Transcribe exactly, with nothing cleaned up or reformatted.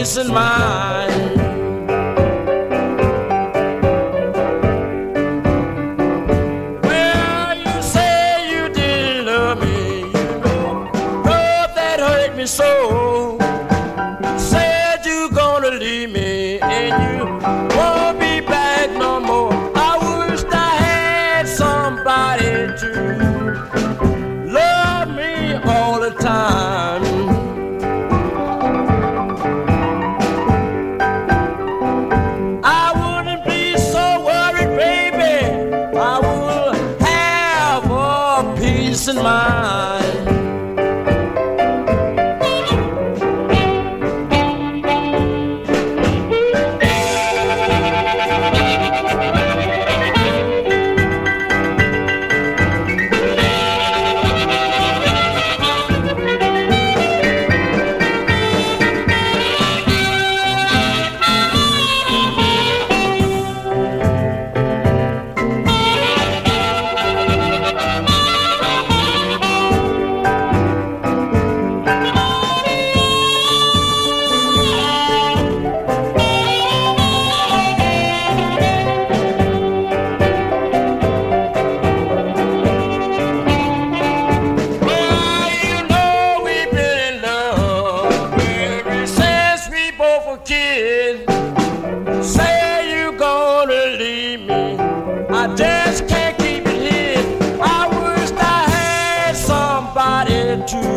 peace of mind. Well, you say you didn't love me, you know, love that hurt me so. Said you gonna leave me and you won't be back no more. I wish I had somebody to love me all the time. I wouldn't be so worried, baby. I would have a peace of mind. Kid, say you gonna leave me. I just can't keep it hid. I wish I had somebody to